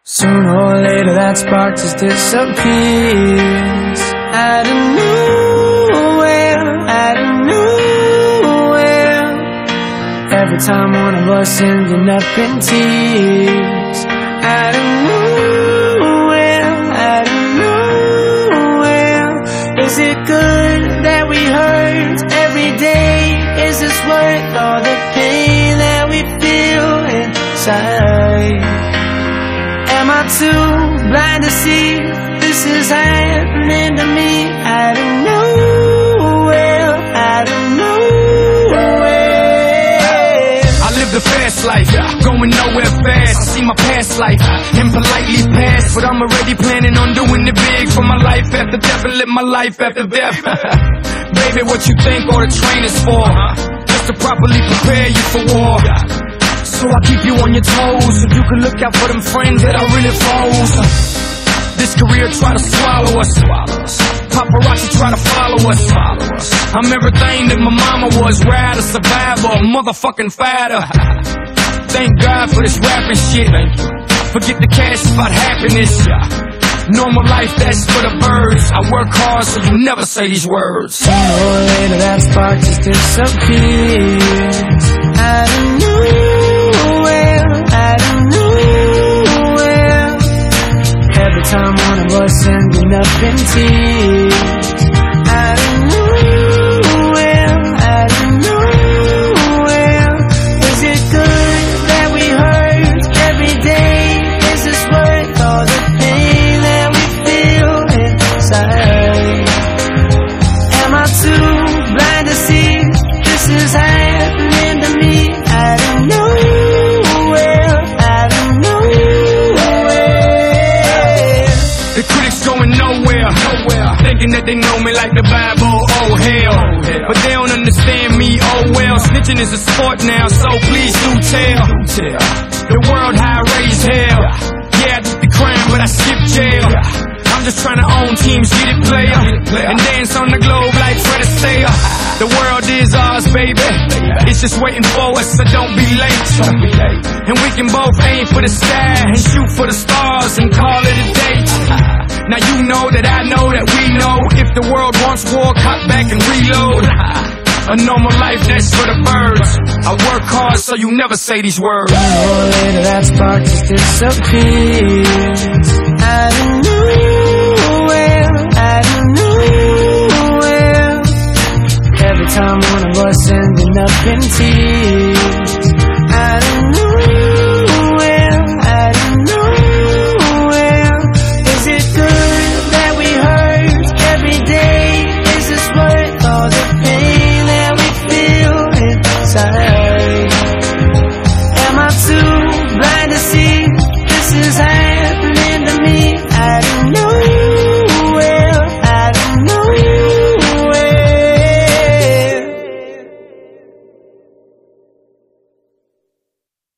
Sooner or later that spark just disappears. Out of nowhere, out of nowhere. Every time one of us ending up in tears. Out of nowhere, out of nowhere. Is it good that we hurt every day? Is this worth all the pain that we feel inside? Am I too blind to see this is happening to me? Out of nowhere, out of nowhere. I live the fast life, going nowhere fast. I see my past life, impolitely past, but I'm already planning on doing it big for my life after death and live my life after death. Baby, what you think all the training's for? Just to properly prepare you for war. So I keep you on your toes, so you can look out for them friends that are really foes. This career try to swallow us. Paparazzi try to follow us. I'm everything that my mama was, ride, a survivor, a motherfucking fighter. Thank God for this rapping shit. Forget the cash, it's about happiness. Normal life, that's for the birds. I work hard so you never say these words. Sooner or later that spark just disappears. Out of nowhere, out of nowhere. Every time one of us ending up in tears. Out of nowhere, out of nowhere. Is it good that we hurt every day? Is this worth all the pain that we feel inside? Am I too blind to see this is happening to me? Out of nowhere, out of nowhere. The critics going nowhere, thinking that they know me like the Bible, oh hell. But they don't understand me, oh well. Snitching is a sport now, so please do tell. The world how I raise hell. Yeah, I did the crime, but I skipped jail. I'm just trying to own teams, get it, player, and dance on the globe like Fred Astaire. The world is ours, baby. It's just waiting for us, so don't be late. And we can both aim for the sky and shoot for the stars and call it a day. Now you know that I know that we know. If the world wants war, cut back and reload. A normal life, that's for the birds. I work hard so you never say these words. Sooner or later that spark just disappears. Out of nowhere, out of nowhere. Every time one of us ending up in tears.